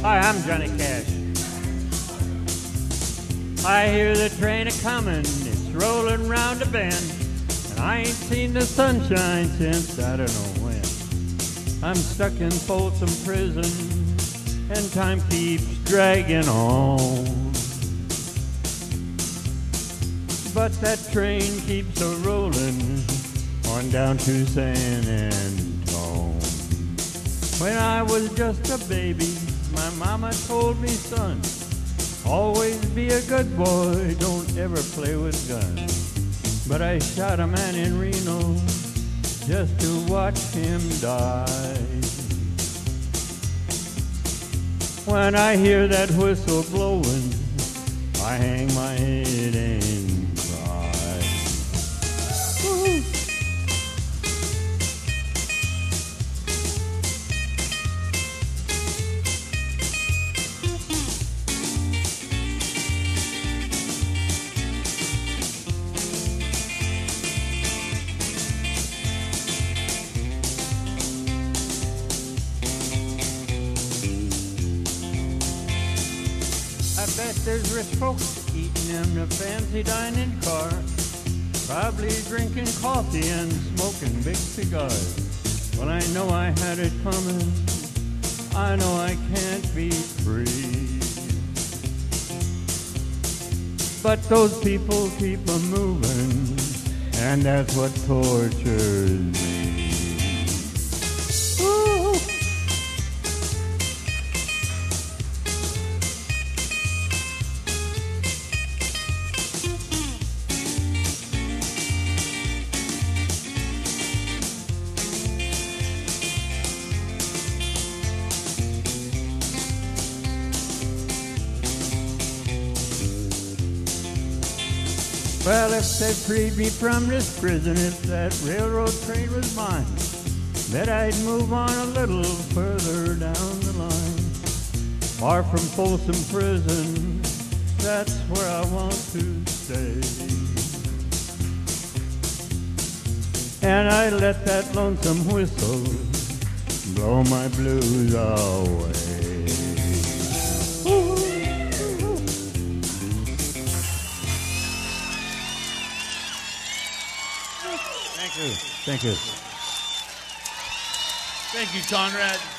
Hi, I'm Johnny Cash. I hear the train a-comin', it's rollin' round the bend, and I ain't seen the sunshine since I don't know when. I'm stuck in Folsom Prison, and time keeps dragging on. But that train keeps a-rollin' on down to San Antone. When I was just a baby, my mama told me, son, always be a good boy, don't ever play with guns. But I shot a man in Reno just to watch him die. When I hear that whistle blowing, I hang my head and cry. Woo-hoo. I bet there's rich folks eating in the fancy dining car, probably drinking coffee and smoking big cigars. Well, I know I had it coming, I know I can't be free. But those people keep a moving, and that's what tortures me. Ooh. Well, if they freed me from this prison, if that railroad train was mine, bet I'd move on a little further down the line. Far from Folsom Prison, that's where I want to stay. And I let that lonesome whistle blow my blues away. Thank you. Thank you. Thank you, Conrad.